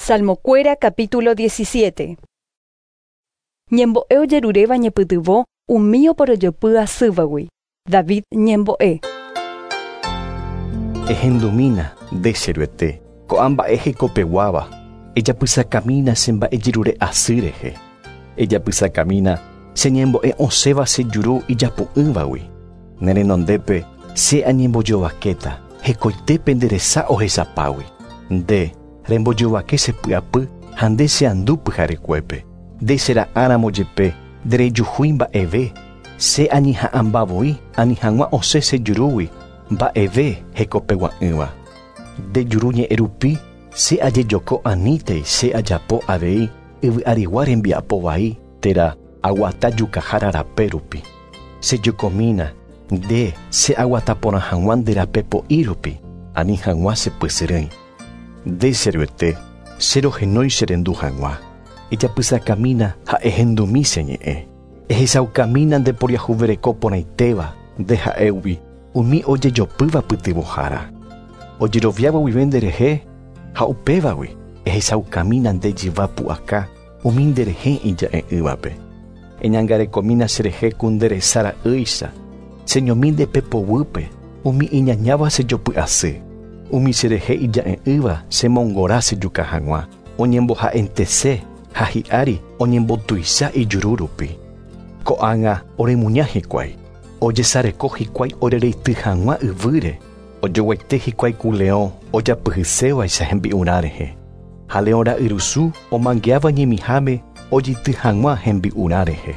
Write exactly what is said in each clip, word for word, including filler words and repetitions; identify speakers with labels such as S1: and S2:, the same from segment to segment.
S1: Salmocuera capítulo diecisiete. Ñembo'e ojeruréva ñepytyvõ umi oporojopy asývagui. David ñembo'e.
S2: Ehendumína nde cheryete, ko'ã mba'e hekopeguáva. Ejapysakamína che mba'ejirure asy rehe. Ejapysakamína che ñembo'e osẽva che juru ijapu'ỹvagui. Nerenondépe che añembojovakéta, hekoitépe nderesa ohechapágui. Nde rembojovake chepy'apy ha nde cheandu pyharekuépe. Nde chera'ãramo jepe nderejuhúi mba'eve. Che añeha'ãmbavoi ani hag̃ua osẽ che jurúgui mba'eve hekopegua'ỹva. Nde juru ñe'ẽ rupi che ajejoko aníntei che ajapo avei yvy'arigua rembiapo vai térã aguata jukahára rape rupi. Chejokomína nde che aguata porã hag̃ua nde rape po'i rupi ani hag̃ua chepysyrỹi. Nde cheryete cherohenói che rendu hag̃ua. Ejapysakamína ha ehendumi che ñe'ẽ. Ehechaukamína nde poriahuvereko porãitéva nde ha'égui umi ojejopýva pytyvõhára. Ojeroviávo guive nderehe ha upévagui ehechaukamína nde jiva pu'aka umi nderehe ija'e yvápe. Eñangarekomína cherehe ku nderesára ýicha cheñomi nde pepovýpe umi iñañáva chejopy'asy. Umi cherehe ija'e yva chemongóra chejuka hag̃ua oñemboha'entese ha hi'ári oñembotuicha ijuru rupi. Ko'ág̃a oremuña hikuái. Ojesareko hikuái orereity hag̃ua yvýre. Ojoguaite hikuái ku león ojapyhysevaicha hembi'urã rehe. Ha león ra'yrusu omangeáva ñemiháme ojity hag̃ua hembi'urã rehe.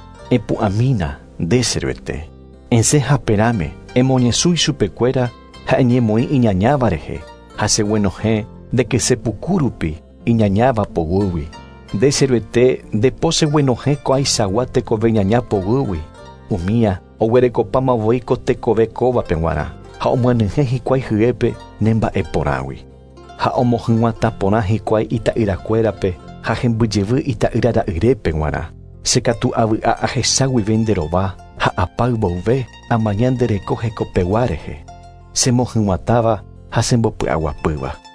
S2: Epu'ãmína nde cheryete. Ense haperãme emoñesũi chupekuéra ha eñemoĩ iñañáva rehe ha cheguenohẽ ndeke sepuku rupi iñañáva povýgui. Nde cheryete ndepo cheguenohẽ ko'aichagua tekove ñaña povýgui. Umíã oguerekopámavoi ko tekove kóvape g̃uarã ha omyenyhẽ hikuái hyépe ne mba'e porãgui. Ha omohyg̃uatã porã hikuái ita'yrakuérape ha hembyjevy ita'yra ra'yrépe g̃uarã. Chekatu avy'a ahecha guive nderova ha apa yvouve amaña ndereko hekopegua rehe. Chemohyg̃uatáva ha chembopy'aguapýva.